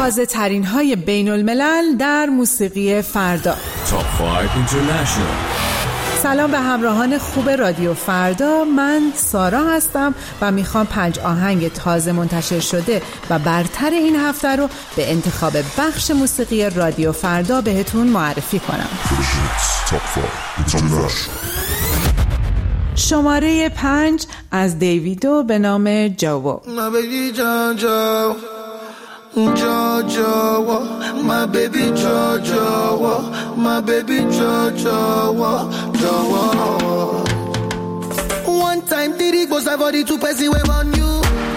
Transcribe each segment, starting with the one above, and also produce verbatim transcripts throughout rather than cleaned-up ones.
تازه ترین های بین الملل در موسیقی فردا. تاپ پنج اینترنشنال. سلام به همراهان خوب رادیو فردا، من سارا هستم و میخوام پنج آهنگ تازه منتشر شده و برتر این هفته رو به انتخاب بخش موسیقی رادیو فردا بهتون معرفی کنم. شماره پنج از دیویدو به نام جاوا. Jawa, my baby Jawa, my baby Jawa, Jawa. One time did it was a body to pass away on you.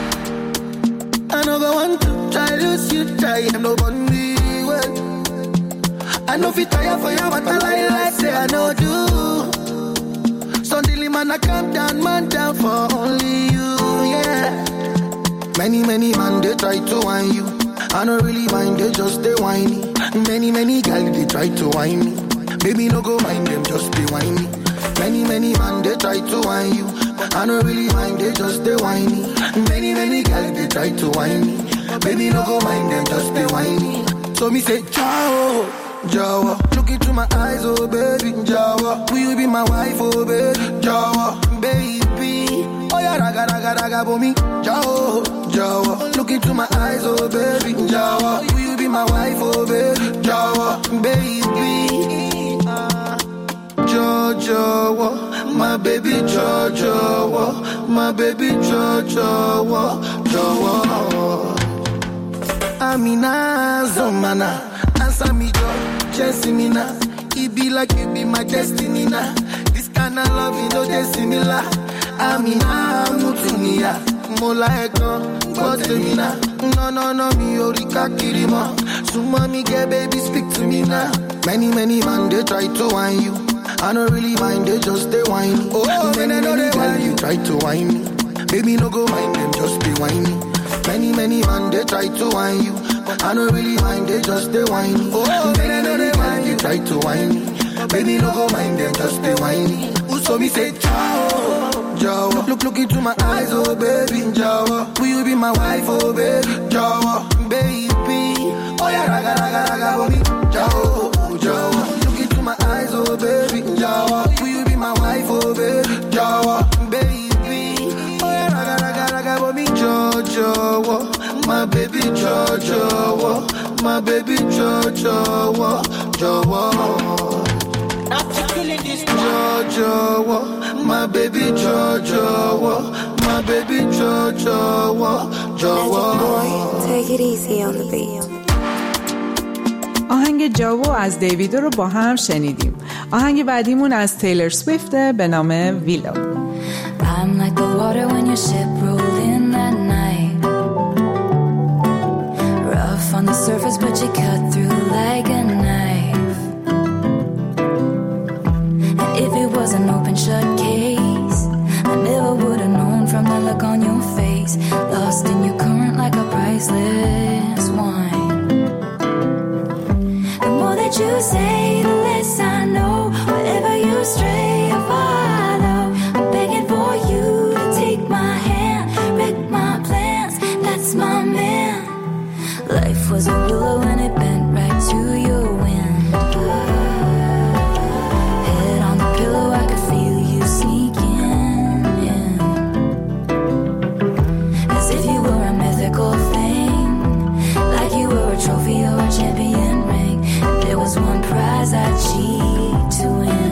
I know go want to try lose you, try I'm no bunny well. I know fit tire for you, but I lie like say I know do. Suddenly man I calm down, man down for only you, yeah. Many many man they try to whine you. I don't really mind, they just stay whiny. Many, many guys, they try to whine me. Baby, no go mind them, just stay whiny. Many, many man, they try to whine you. I don't really mind, they just stay whiny. Many, many guys, they try to whine me. Baby, no go mind them, just stay whiny. So me say, Jawa, Jawa. Look into my eyes, oh baby, Jawa. Will you be my wife, oh baby, Jawa, baby. Oh yeah, raga, raga, raga, for me, Jawa, Jawa. Look into my eyes, oh baby, Jawa. Will you be my wife, oh baby, Jawa, baby. Jawa, my baby, Jawa, my baby, Jawa, Jawa. Amina, Zomana, answer me, Jo, Jessimina. It be like you be my destiny, na. This kind of love, you know, just similar. Amina, Mutunia, Mola Ekon, Gotemina. No, no, no, me Orika Kirima. So mommy, get baby, speak to me now. Many, many man, they try to whine you. I don't really mind, they just stay whiny. Oh, many, many girl, you try to whine me. Baby, no go mind them, just stay whiny. Many, many man, they try to whine you. I don't really mind, they just stay whiny. Oh, many, many girl, you try to whine me. Baby, no go mind them, just stay whiny. So me say, ciao, Jawa. Look, look into my eyes, oh baby, Jawa. Will you be my wife, oh baby, Jawa, baby. Oh yeah, raga, raga, raga, for me, Jawa, Jawa. Look into my eyes, oh baby, Jawa. Will you be my wife, oh baby, Jawa, baby. Oh yeah, raga, raga, raga, for me, Jawa, my baby, Jawa, my baby, Jawa, Jawa. Jawa, my baby Jawa, my baby Jawa, Jawa. Take it easy on the beat. آهنگ جاوا از دیویدو رو با هم شنیدیم. آهنگ بعدیمون از تیلر سویفت به نام ویلو. I'm like the water when your ship rolled in that night. Rough on the surface but you cut through like a knife. And if it was an open shut case, I never would have known from the look on your face. Lost in your current like a priceless wine. The more that you say, the less I know. Wherever you stray, I follow. I'm begging for you to take my hand, wreck my plans. That's my man. Life was a willow and it bent right to your wind. Head on the pillow, I could feel you sneaking in. As if you were a mythical thing, like you were a trophy or a champion ring. If there was one prize I'd cheat to win.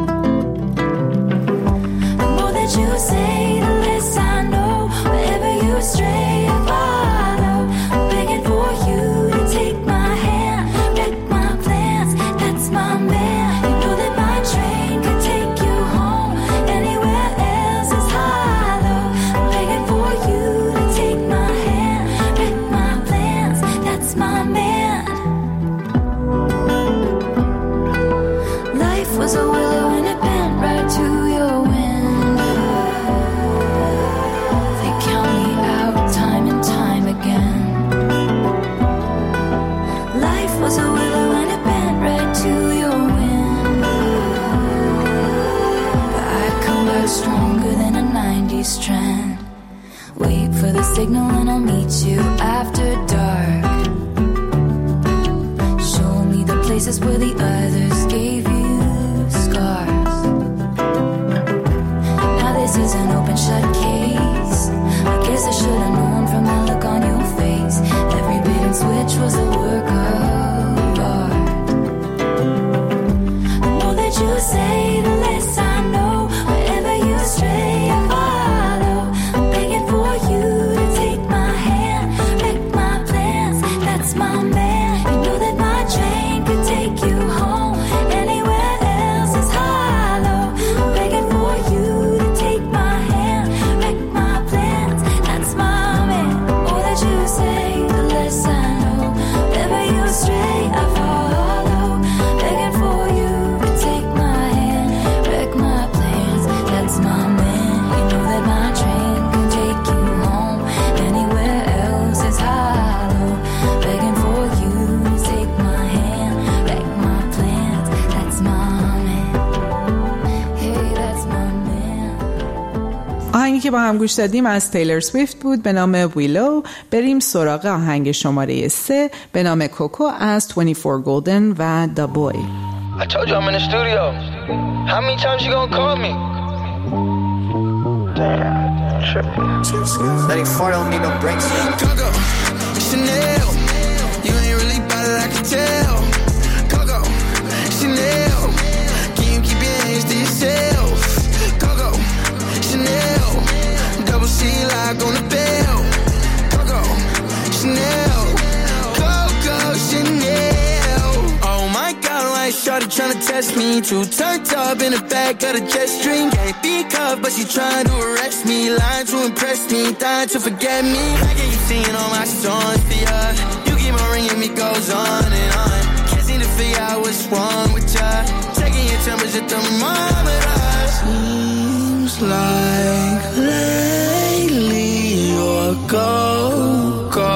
The more that you say, the less I know. Wherever you stray, I follow. I'm begging for you to take my hand, wreck my plans. That's my man. You know that my train could take you home. Anywhere else is hollow. I'm begging for you to take my hand, wreck my plans. That's my man. Life was a willow and it bent right to your window. They count me out time and time again. Life was a willow and it bent right to your window. But I come back stronger than a nineties trend. Wait for the signal and I'll meet you after dark. places where the others gave you scars. Now this is an open shut case. I guess I should have known from the look on your face. Every bait and switch was a work of art. The more that you say, the less I know. Wherever you stray, I follow. I'm begging for you to take my hand, wreck my plans. That's my man. You know that my train could take you home. Anywhere else is hollow. I'm begging for you to take my hand, wreck my plans. That's my man. The more that you say, the less I know. Wherever you stray, I follow. Begging for you to take my hand, wreck my plans. That's my man. You know that my train can take you home. Anywhere else is hollow. Begging for you to take my hand, wreck my plans. That's my man. Hey, that's my man. آهنگی که با هم گوش دادیم از تیلر سویفت بود به نام ویلو. بریم سراغ آهنگ شماره سه به نام کوکو از twenty-four Golden و The Boy. I told you I'm in the studio. How many times you gonna call me? Damn, tripping. thirty-four don't need no brakes. Coco, Chanel, you ain't really bad, I can tell. Coco, Chanel, can you keep your hands to yourself? Coco, Chanel, double C lock on the bell. Coco, Chanel, Coco, Chanel. Oh my God, why is shawty tryna test me? Too turned up in the back of the jet stream. Can't be cuffed, but she trying to arrest me. Lying to impress me, dying to forget me. I get you singing all my songs for ya. You keep on ringing me, goes on and on. Can't seem to figure out what's wrong with ya. Checking your temperature thermometer. Seems like lately you're go, go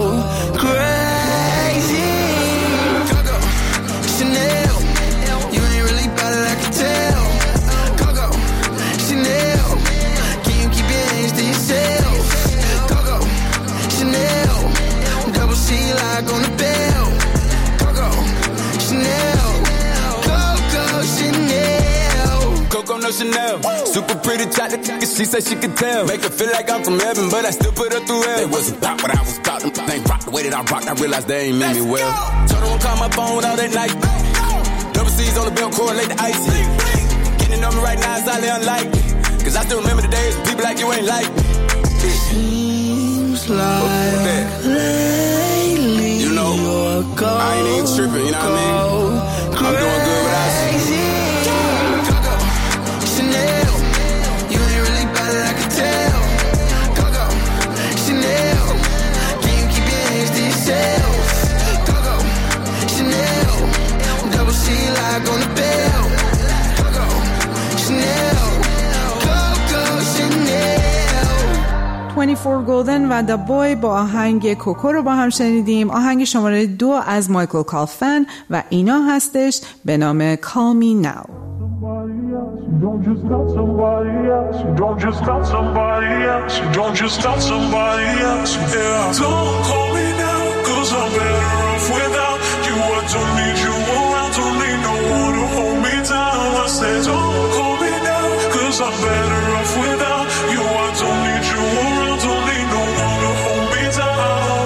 crazy. Coco, Chanel, you ain't really bad, I can tell. Coco, Chanel, can you keep your hands to yourself? Coco, Chanel, double C lock on the bell. Coco, Chanel, Coco, Chanel. Coco, no Chanel. Super pretty, tried to take it, she said she could tell. Make her feel like I'm from heaven, but I still put her through hell. They wasn't about what I was about. Them ain't rock the way that I rocked. I realized they ain't mean me well. Told her won't call my phone all that night. Double C's on the belt, correlate the ice. Getting on me right now is highly unlikely. Cause I still remember the days when people like you ain't like me. Seems like lately you know, you're go, I ain't even tripping, you know what I mean? I'm doing good without you. Coco, Chanel, you ain't really bad, I can tell. Coco, Chanel, can you keep your hands to yourself? Coco, Chanel, double C lock on the bell. Coco, Chanel, Coco, Chanel. twenty-four Golden و The Boy با آهنگ کوکو رو با هم شنیدیم. آهنگ شماره دو از مایکل کالفن و اینا هستش به نام Call Me Now. You don't just got somebody else. You don't just got somebody else. You don't just got somebody else. Yeah. Don't call me now, cause I'm better off without you. I don't need you around. Don't need no one to hold me down. I said, don't call me now, cause I'm better off without you. I don't need you around. Don't need no one to hold me down.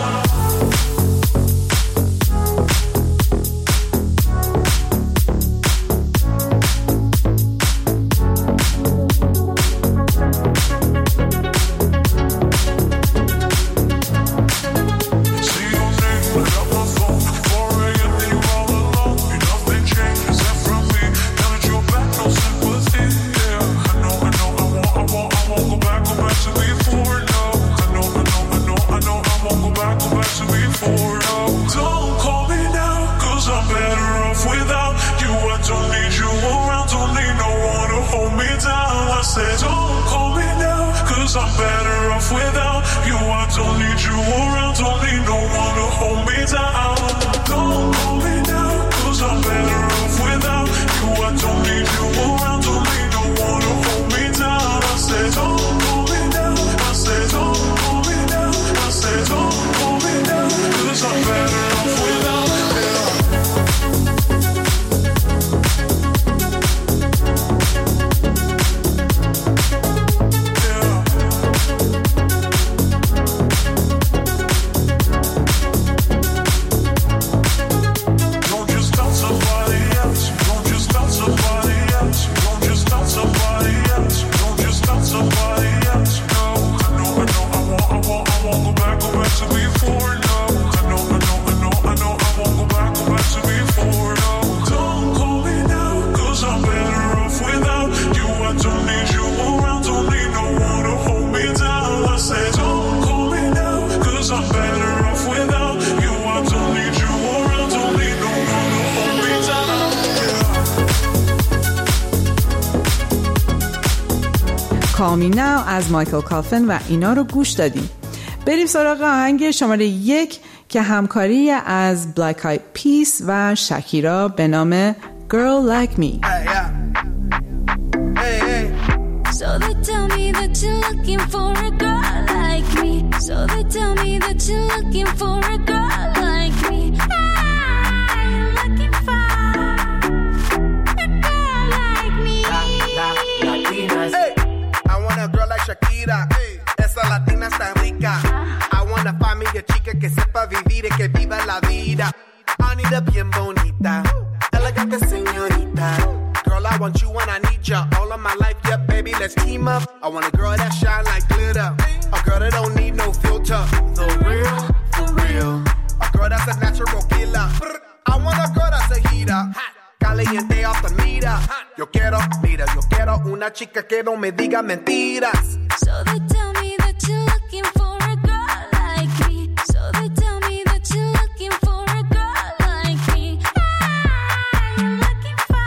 cause I'm better off without you. I don't need you around, don't need no one to hold me down. Call Me Now از مایکل کالفن و اینا رو گوش دادیم. بریم سراغ آهنگ شماره یک که همکاری از Black Eyed Peas و شکیرا به نام Girl Like Me. Hey, yeah. Hey, hey. So they tell me that you're looking for a girl like me. So they tell me that you're looking for a girl like me. I'm looking for a girl like me. La, la, Latinas. Hey, I want a girl like Shakira. Hey, esa latina está rica. I wanna find me a chica que sepa vivir y que viva la vida. Anita bien bonita, elegante señorita. Girl, I want you when I need ya. All of my life, yeah, baby, let's team up. I want a girl that shine like glitter. A girl that don't need no filter. The real, for real. A girl that's a natural killer. I want a girl that's a heater. Caliente off the meter. Yo quiero, mira, yo quiero una chica que no me diga mentiras. So they tell me that you're looking for a girl like me. So they tell me that you're looking for a girl like me. I'm looking for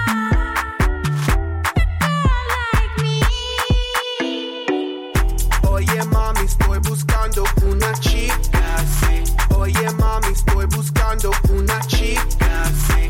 a girl like me. Oye mami, estoy buscando una chica, sí. Oye mami, estoy buscando una chica, sí.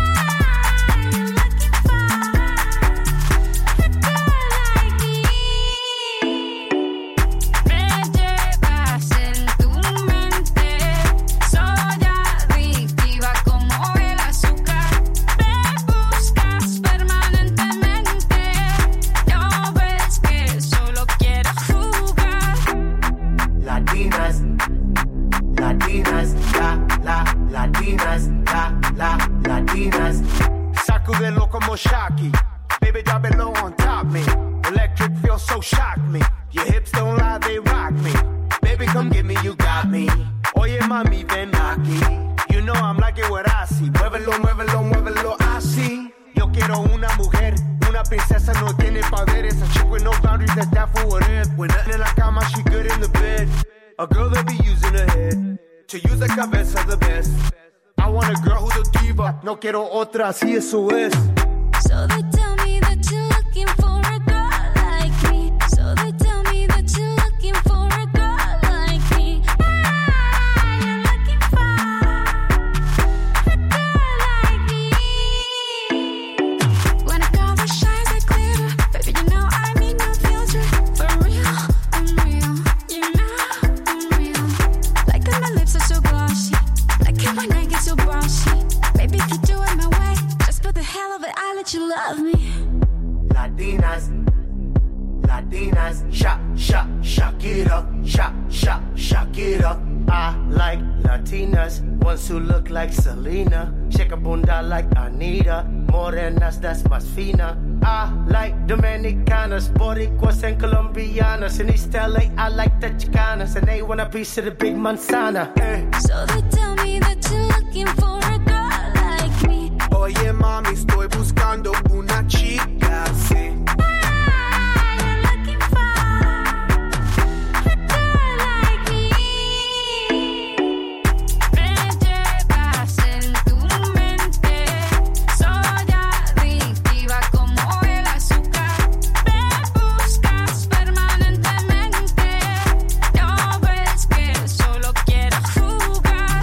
Sacudelo como Shocky. Baby, drop it low on top me. Electric feel so shock me. Your hips don't lie, they rock me. Baby, come get me, you got me. Oye, mami, ven aquí. You know I'm like it what I see. Muévelo, muévelo, muévelo así. Yo quiero una mujer, una princesa, no tiene poderes. A chick with no boundaries, that's that for what it. When nothing in la cama, she good in the bed. A girl that be using her head to use the cabeza the best. I want a girl who's a diva. No quiero otra, así eso es. So they tell me that you're looking for a girl like me. So they tell me that you're looking for a girl like me. I'm looking for a girl like me. When a girl that shines like glitter, baby, you know I need no filter. For real, I'm real. You know I'm real. Like when my lips are so glossy. Like when I get so bossy. Baby, if you do it my way, just for the hell of it, I'll let you love me. Latinas, Latinas, shak, shak, Shakira, shak, shak, Shakira. I like Latinas, ones who look like Selena, shake a bunda like Anita, morenas, that's más fina. I like Dominicanas, Boricuas and Colombianas. In East L A, I like the Chicanas, and they want a piece of the big manzana. Eh. So they tell me that you're looking for a girl like me. Oye mami, estoy buscando una chica, sí. I'm looking for a girl like me. Me llevas en tu mente, soy adictiva como el azúcar. Me buscas permanentemente, no ves que solo quiero jugar.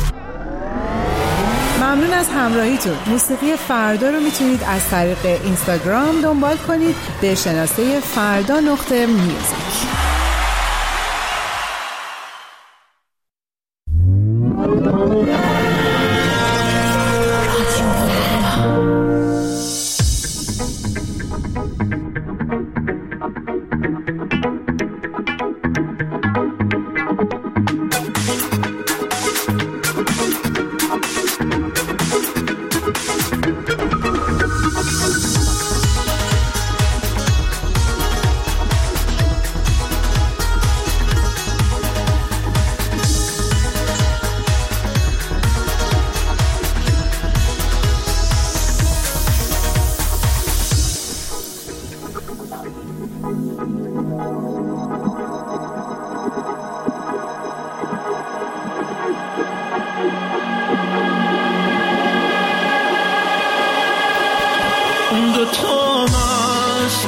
ممنون از همراهیتون. موسیقی فردا رو میتونید از طریق اینستاگرام دنبال کنید به شناسه فردا نقطه میوزیک.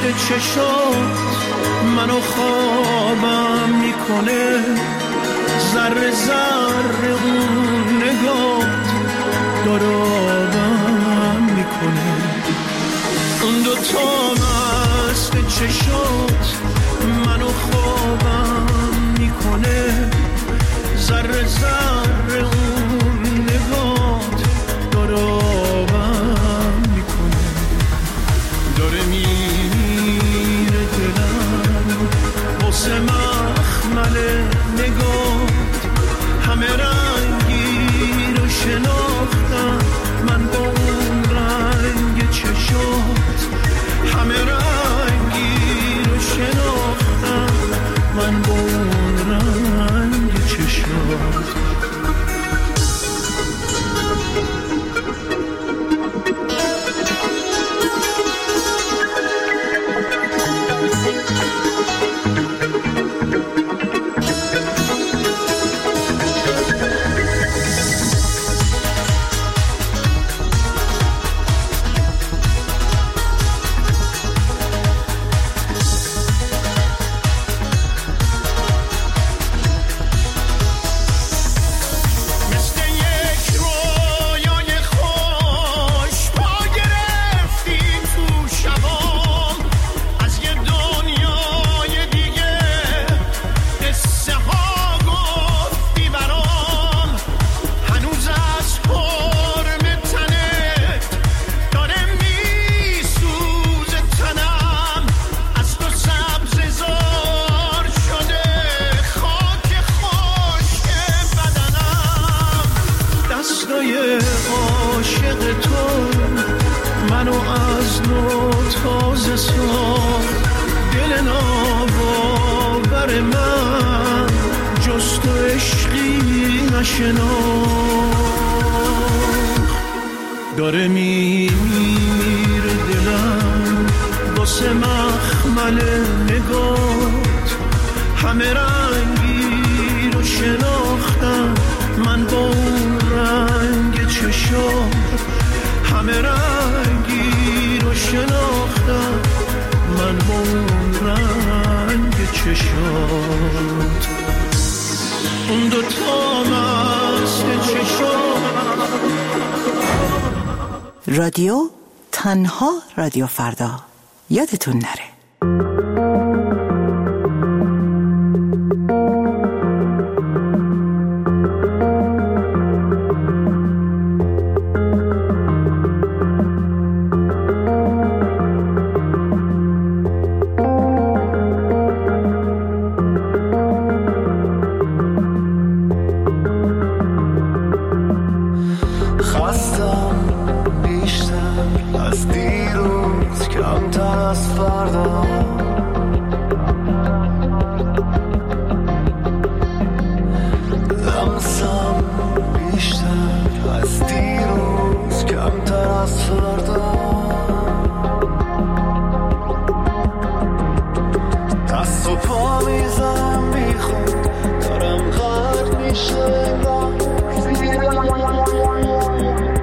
چشات منو خوابم میکنه، ذره ذره اون نگات دارابم میکنه. اون دوتا مست چشات منو خوابم میکنه، ذره ذره اون نگات دارابم میکنه. داره میره دلم واسه مخمل نگات، همه رنگی رو شناختم من با اون رنگ چشات، همه رنگی رو شناختم من با اون رنگ چشات. داره میمیره دلم واسه مخمل نگات، همه رنگی رو شناختم من با اون رنگ چشات، همه رنگی رو شناختم من با اون رنگ چشات. اون دوتا مست چشات. رادیو تنها رادیو فردا، یادتون نره.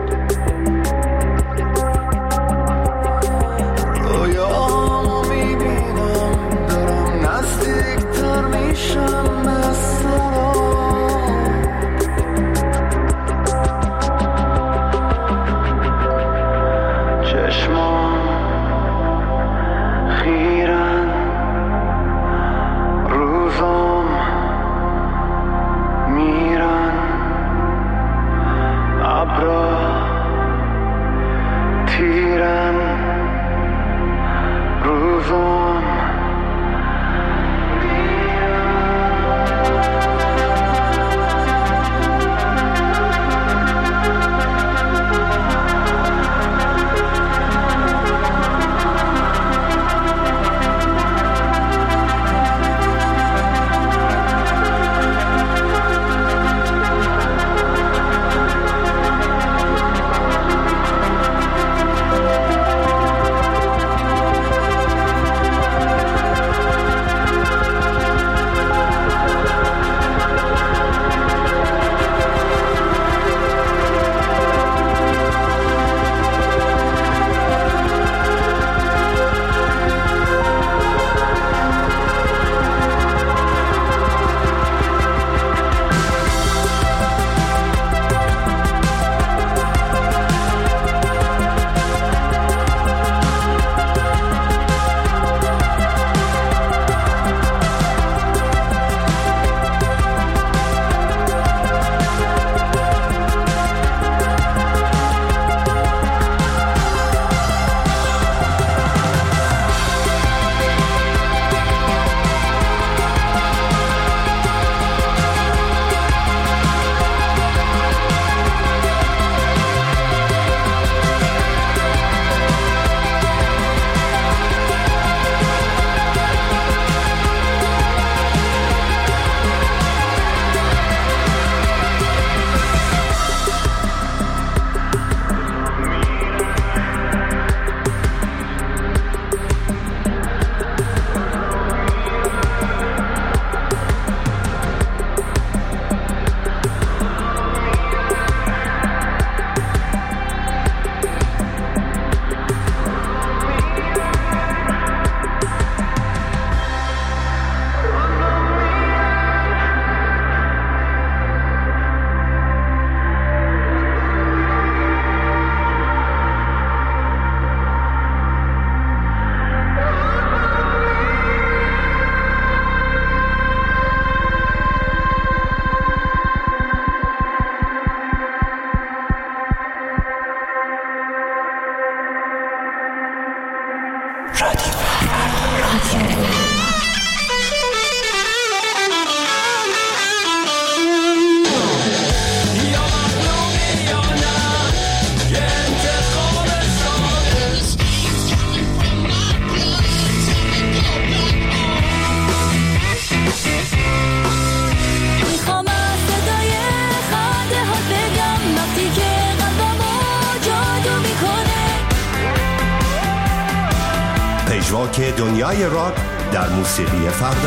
رویامو میبینم راک دنیای راک در موسیقی فردا.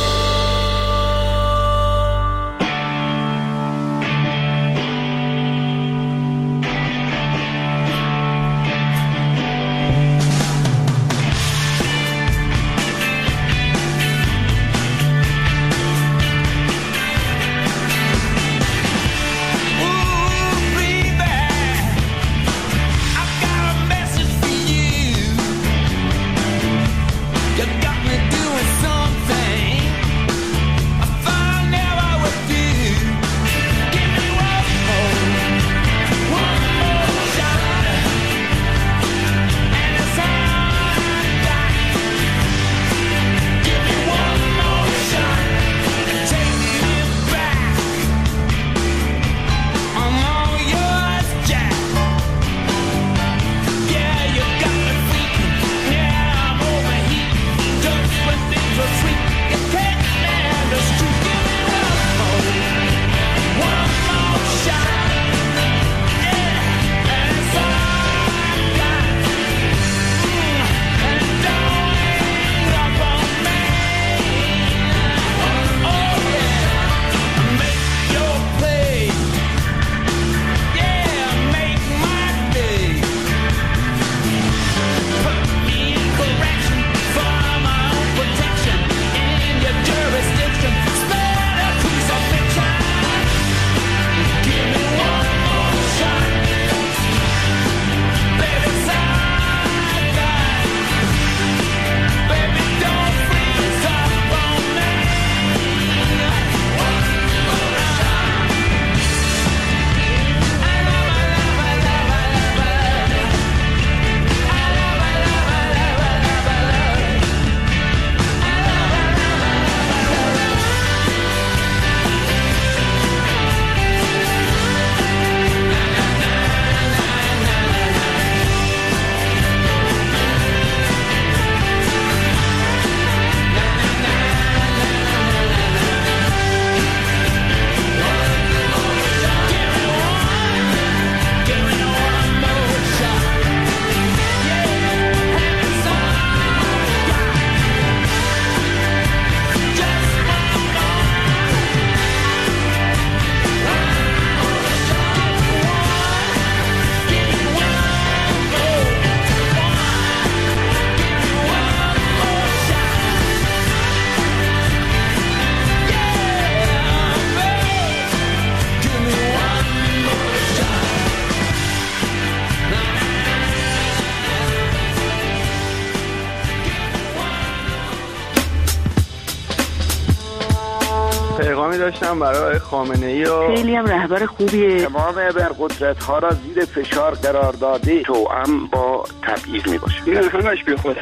پیغامی داشتم برای خامنه‌ای و خیلی هم رهبر خوبیه. تمام ابرقدرت‌ها را زیر فشار قرار داده، توأم با تبعیض میباشه. این همش بیخوده.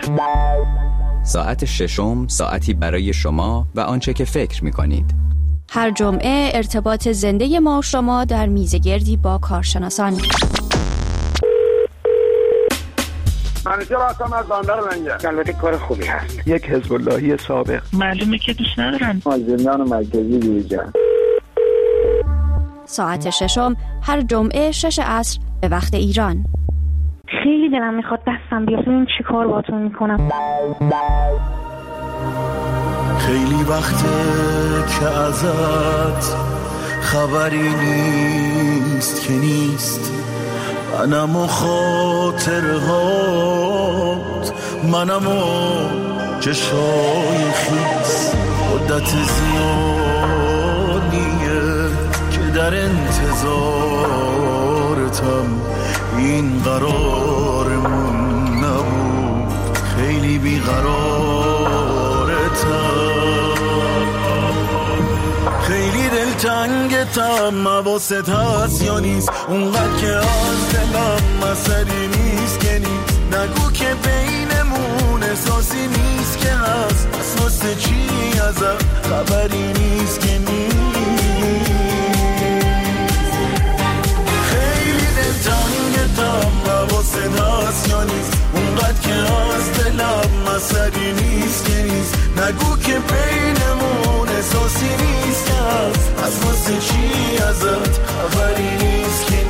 ساعت ششم، ساعتی برای شما و آنچه که فکر میکنید. هر جمعه ارتباط زنده ما و شما در میزگردی با کارشناسان. منیجر هستم از بندر منگه. البته کار خوبی هست. یک حزب اللهی سابق. معلومه که دوست ندارن. از زندان مرکزی بیرون. ساعت ششم هر جمعه شش عصر به وقت ایران. خیلی دلم میخواد دستم بیاد ببین چی کار باتون میکنم. خیلی وقته که ازت خبری نیست که نیست، منم و خاطرهات، منم و چشای خیس. مدت زیادیه که در انتظارتم، این قرارمون نبود، خیلی بیقرارتم، خیلی دلتنگتم. حواست هست یا نیست اونقدر که از دلم مسئله نیست که نیست. نگو که بینمون احساسی نیست که هست، اساس چی ازم خبری نیست که نیست. خیلی دلتنگتم. حواست هست یا نیست اونقدر که از دلم مسئله نیست که نیست. نگو که بینمون احساسی نیست که هست، از واسه چی ازت خبری نیست که نیست.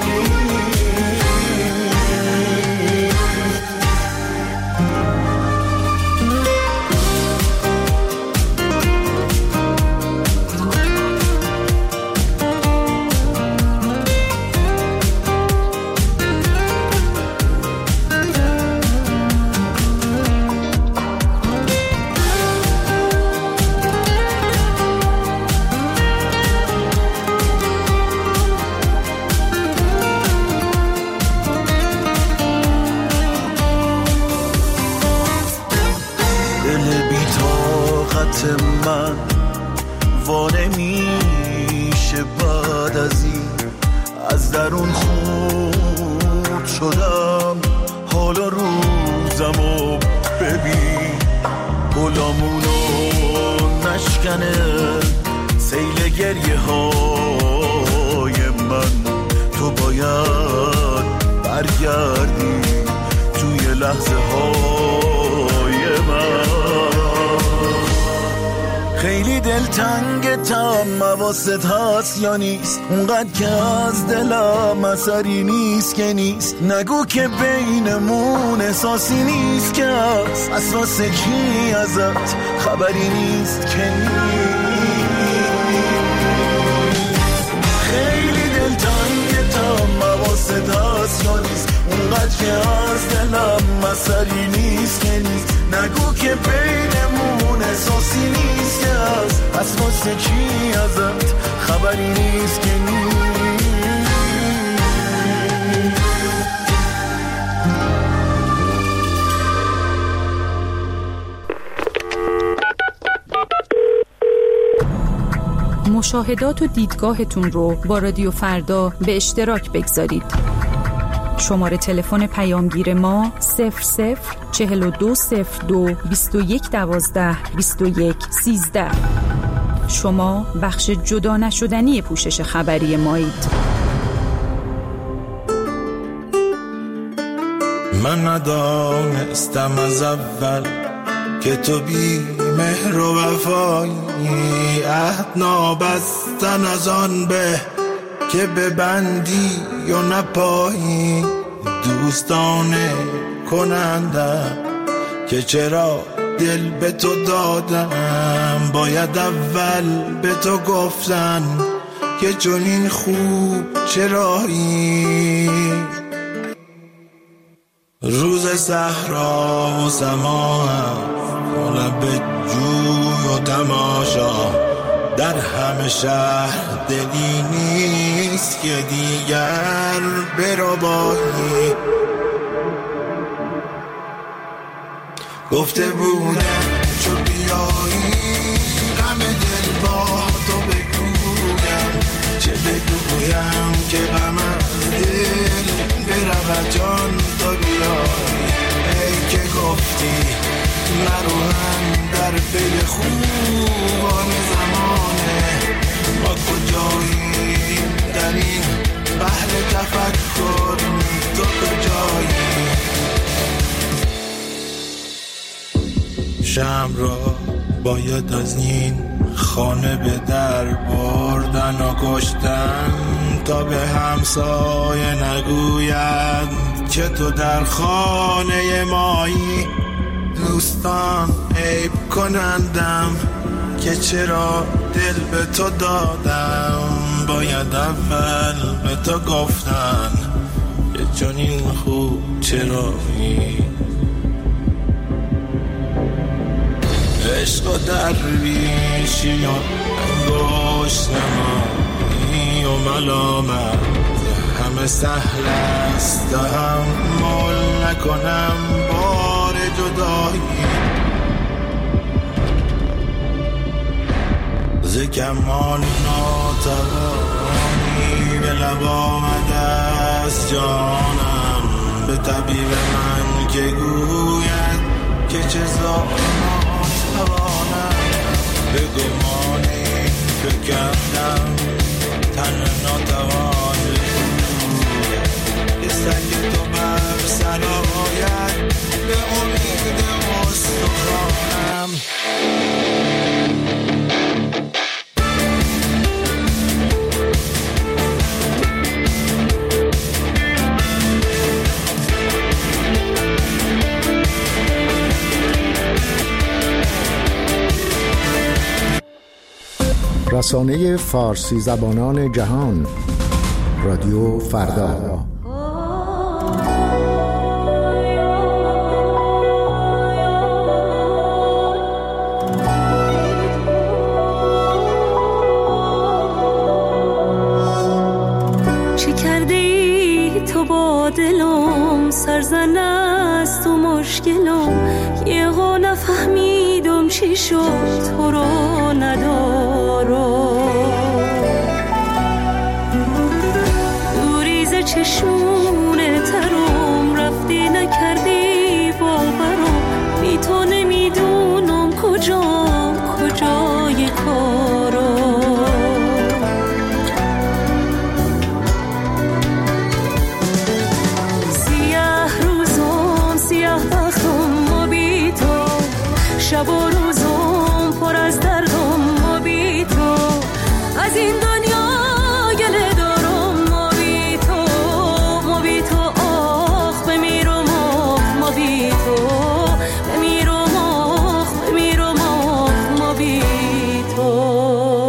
بعد از این از درون خورد شدم. حالا روزمو ببین، گلامونو نشکنه سیل گریه های من. تو باید برگردی توی لحظه های من. خیلی دلتنگتم، حواست هست یا نیست؟ اونقدر که از دلم اثری نیست که نیست. نگو که بینمون احساسی نیست که هست، از واسه کی ازت خبری نیست که نیست. خیلی دلتنگتم، حواست هست یا نیست؟ اونقدر که از دلم اثری نیست که نیست. نگو که بینمون احساسی نیست که هست، از واسه کی ازت خبری نیست که نیست. مشاهدات و دیدگاهتون رو با رادیو فردا به اشتراک بگذارید. شماره تلفن پیامگیر ما صفر صفر چهل و دو صفر دو بیست و یک دوازده بیست و یک سیزده. شما بخش جدا نشدنی پوشش خبری مایید. من ندانستم از اول که تو بی مهر و وفایی، عهد نابستن از آن به که ببندی یا نپایی. دوستانه کنندم که چرا دل به تو دادم، باید اول به تو گفتن که چنین خوب چرایی. روز صحرا و سما لب جوی و تماشا، در همه شهر دلی نیست که دیگر بربایی. گفته بودم چو بیایی غم دل با تو بگویم، چه بگویم که غم دل برود جان تو بیایی. ای که گفتی نروهم در پی خوبان زمانه، ما کجاییم در این بحر تفکر، تو کجایی؟ شم را باید از این خانه به در بردن و کشتن، تا به همسایه نگوید که تو در خانه مایی. دوستان عیب کنندم که چرا دل به تو دادم، باید اول به تو گفتن که چون این خوب چرایی. عشق و درویشی و انگشت نمایی و ملامت همه سهل است، تحمل نکنم بار جدایی. ز کمان ناتوانی به لب آمده است جانم، به طبیب من که گوید که چه ناتوانم. به گمان این فکردم تن ناتوان که سنگ تو بر سر آید، به امید استخوانم. رسانه فارسی زبانان جهان، رادیو فردا. چه کرده ای تو با دلم، سرزن است و مشکلم، یه ها نفهمیدم چی شد تو رو ندارم. چشونه ترم رفتی نکردی باورم بی تو نمیدونم کجا کجای کارم سیاه روزم سیاه بختم ما بی تو شب و روزم پر از دردم ما بی تو از این دنیا گله دارم ما بی تو ما بی تو آخ بمیرم آخ ما بی تو بمیرم آخ بمیرم آخ ما بی تو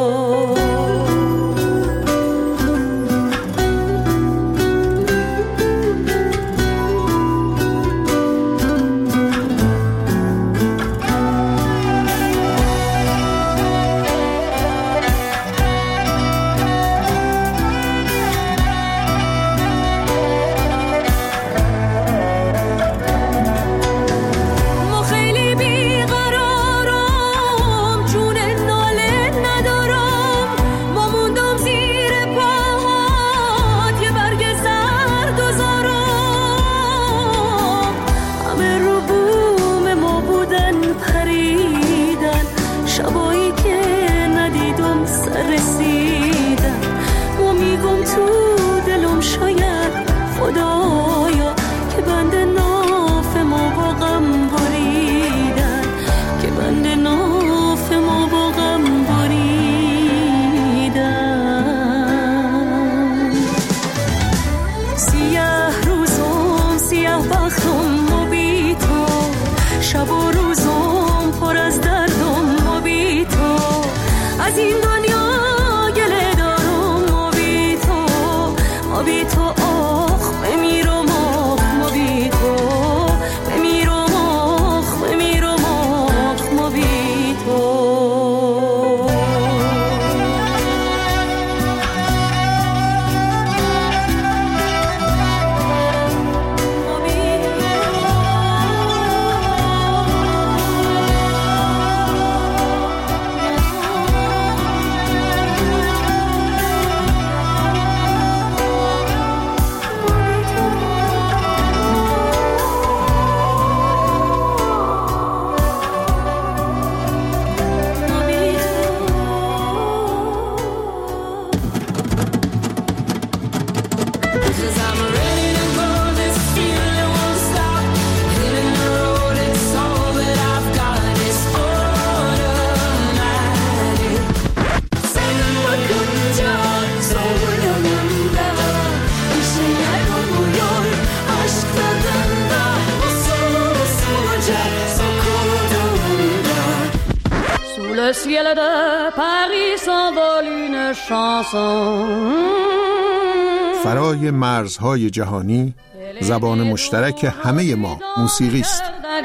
Le ciel de Paris s'envole une chanson. فرای مرزهای جهانی زبان مشترک همه ما موسیقی است.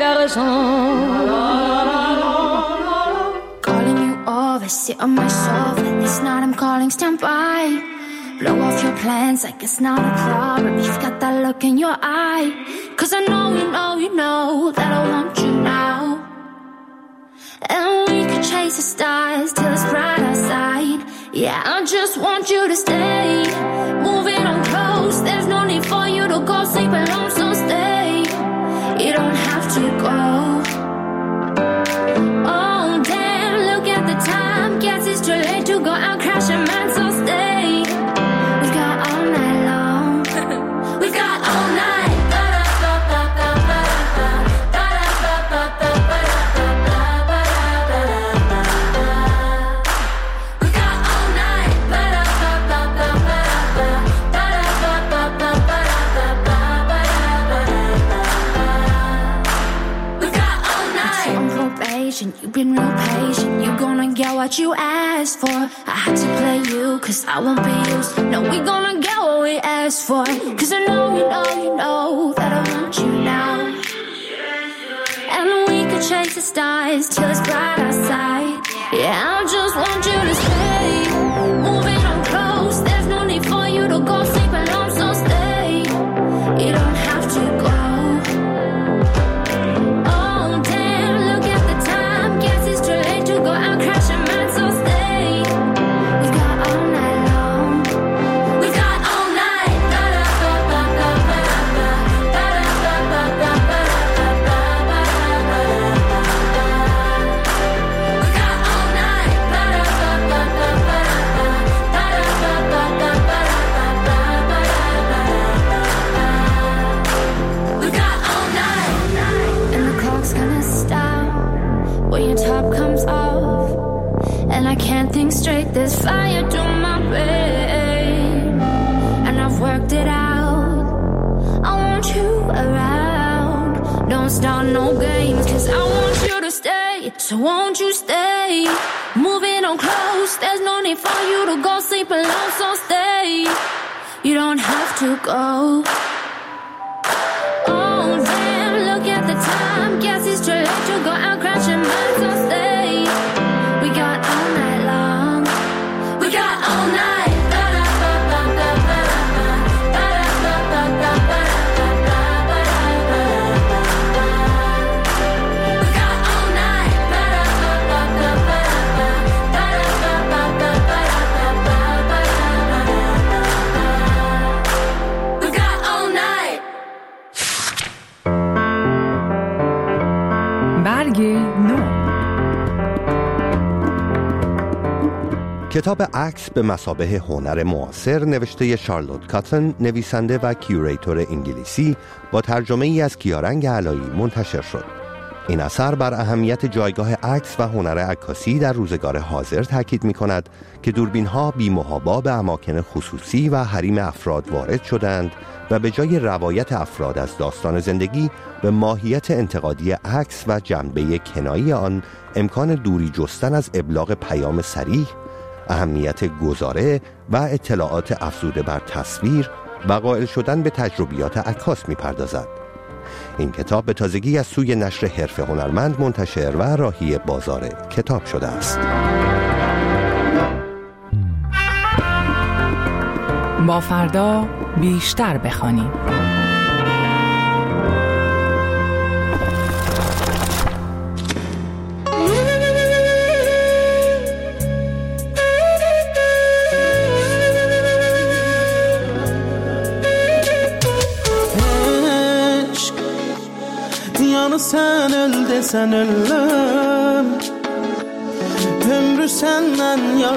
Calling you over, sit on my sofa. This night I'm calling, stand by. Blow off your plans like it's not a problem. You've got that look in your eye. Cause I know, you know, you know that I want you now. And we could chase the stars till it's bright outside. Yeah, I just want you to stay. Moving on close, there's no need for you to go sleep alone, so stay. You don't have to go. Oh damn, look at the time. Guess it's too late to go out crashing, man, so stay. We've got all night long. We've got all night. You've been real patient, you're gonna get what you asked for. I had to play you, cause I won't be used. No, we're gonna get what we asked for. Cause I know, you know, you know that I want you now. And we could chase the stars till it's bright outside. Yeah, I just want you to stay. Moving on close, there's no need for you to go sleep alone, so stay. You don't have to go. start no games, cause I want you to stay. So won't you stay? Moving on close, there's no need for you to go sleep alone, so stay. You don't have to go. Oh damn, look at the time, guess it's too late to go out crashing, might as well stay. We got all night long, we got all night. کتاب عکس به مثابه هنر معاصر نوشته شارلوت کاتن، نویسنده و کیوریتور انگلیسی، با ترجمه ای از کیارنگ علایی منتشر شد. این اثر بر اهمیت جایگاه عکس و هنر عکاسی در روزگار حاضر تاکید می کند که دوربین‌ها بی‌محابا به اماکن خصوصی و حریم افراد وارد شدند و به جای روایت افراد از داستان زندگی به ماهیت انتقادی عکس و جنبه کنایی آن امکان دوری جستن از ابلاغ پیام صریح، اهمیت گزاره و اطلاعات افزوده بر تصویر و قائل شدن به تجربیات عکاس می‌پردازد. این کتاب به تازگی از سوی نشر حرفه هنرمند منتشر و راهی بازار کتاب شده است. با فردا بیشتر بخوانیم. Sen öldü sen öllem Ömrü senden yar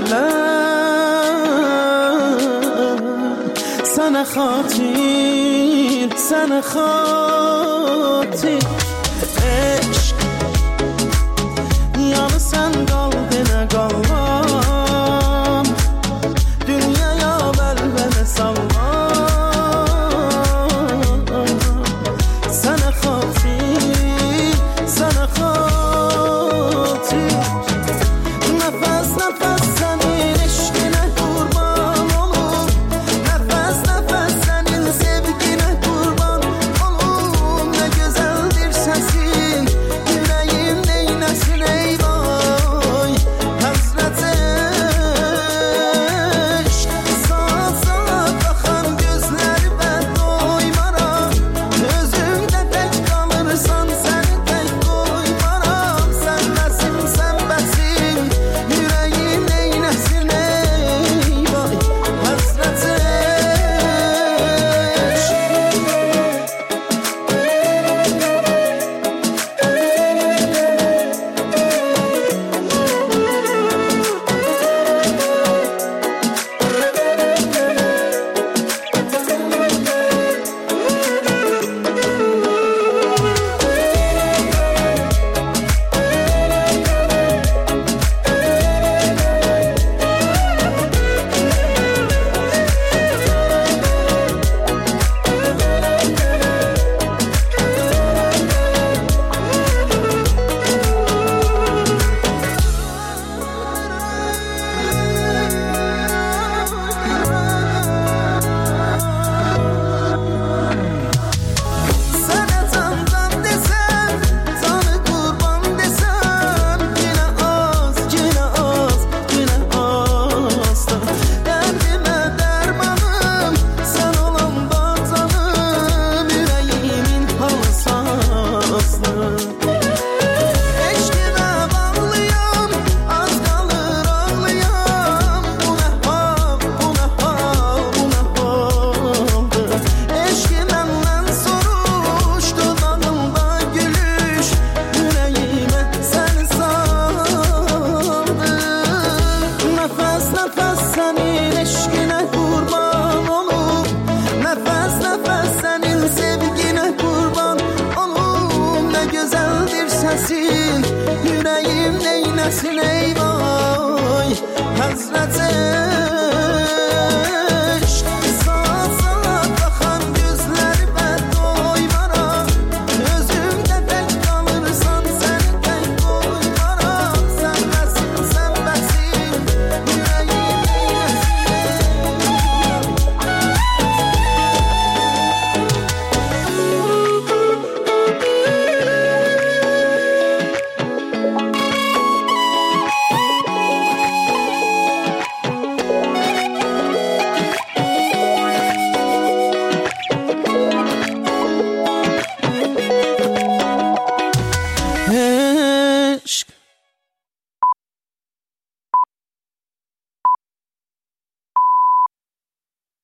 bellem Sana khatir, sana khatir Eşk Yanı sen kaldı ne kalma